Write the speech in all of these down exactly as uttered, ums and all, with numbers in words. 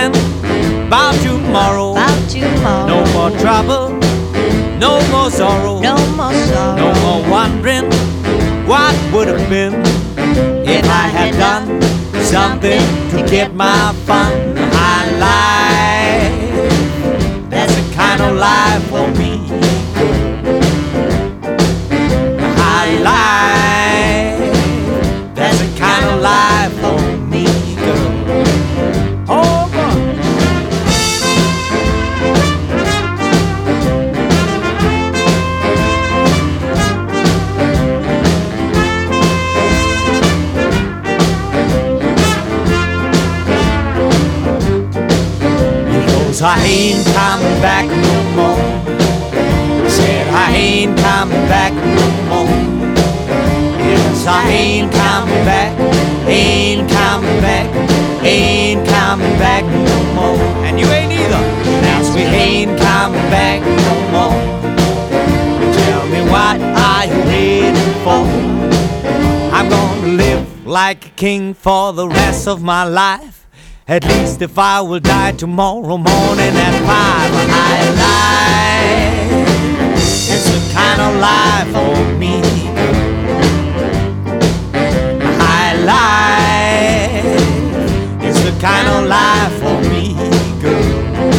thinking about tomorrow. About tomorrow. No more trouble, no more sorrow, No more sorrow. no more wondering what would have been if I had done something to get my fun. High life, that's the kind of life for me. High life, that's the kind of life for me, girl. Oh, God. Because I ain't coming back no more. Said I ain't coming back no more. Yes, I ain't coming back, ain't coming back, ain't coming back no more. And you ain't either. Now we ain't coming back no more. Tell me, what are you waiting for? I'm gonna live like a king for the rest of my life. At least if I will die tomorrow morning at five. High life, it's the kind of life for me. High life, it's the kind of life for me, girl.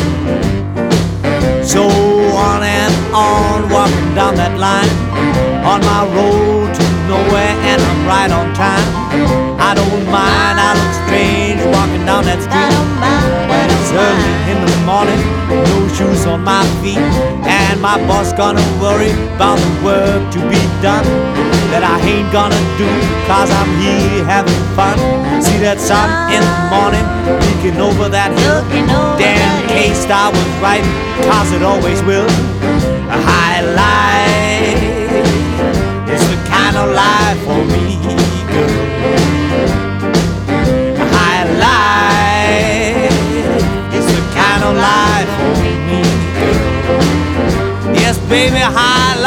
So on and on, walking down that line, on my road to nowhere, and I'm right on time. I don't mind, I look strange walking down that street when it's early in the morning, no shoes on my feet, and my boss gonna worry about the work to be done that I ain't gonna do, cause I'm here having fun. See that sun in the morning peeking over that hill? Damn case I was right, cause it always will. A high life, it's the kind of life for me, girl. High life, it's the kind of life for me, girl. Yes, baby, high